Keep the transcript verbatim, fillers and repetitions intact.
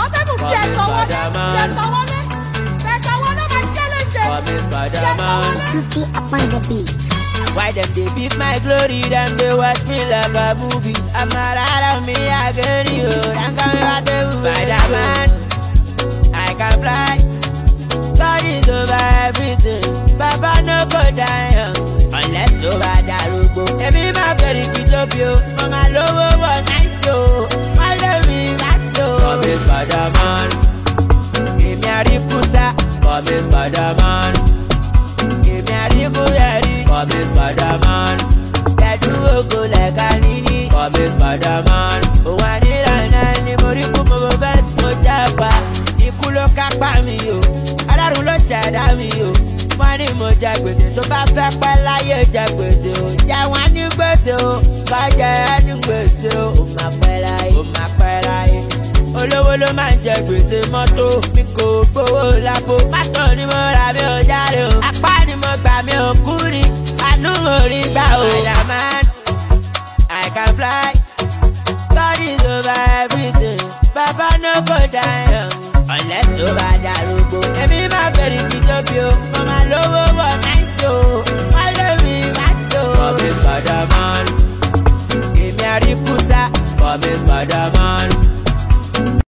Portable fi ẹ̀sọ́ wọlé, fi ẹ̀sọ́ wọlé, fi ẹ̀sọ́ wọlé máa ṣẹ́ léṣe. Come Spider-Man. Tutti upon the beat. Why them they beat my glory, them they watch me like a movie. I'm not out of me again, you. I'm coming out the Spider-Man. I can fly. God is over everything. Papa no go down unless over that robo. Every my very kid up you. Mama love over night yo. My love me back yo. Come Spider-Man. Give me a ripusa. Come Spider-Man. Give me a ripuyari. Come Spider-Man. Get you go like a nini. Come Spider-Man. Oh I need a nani. Moriku mo best mo japa. Ikulo kakpa mi yo. Alárùn ló ṣẹ̀dá mi o. Wọ́n ní mo jẹ gbèsè tó bá fẹ́ pẹ́ láyé jẹ gbèsè o. Jẹ́ wọ́n ní gbèsè o. Bá jẹ ẹ́ ní gbèsè o. Ó máa pẹ́ láyé. Ó máa pẹ́ láyé. Olówó ló máa ń jẹ gbèsè mọ́tò. Mi kò gbowó lápò. Mọ́tò ni mo rà mi ò jáde o. Apá ni mo gbà mi ò kú ni. Àánú mo rí gbà o. Spider-Man, I can fly. God is over everything. Baba no go down unless over that robo. Every my very kid up you. Mama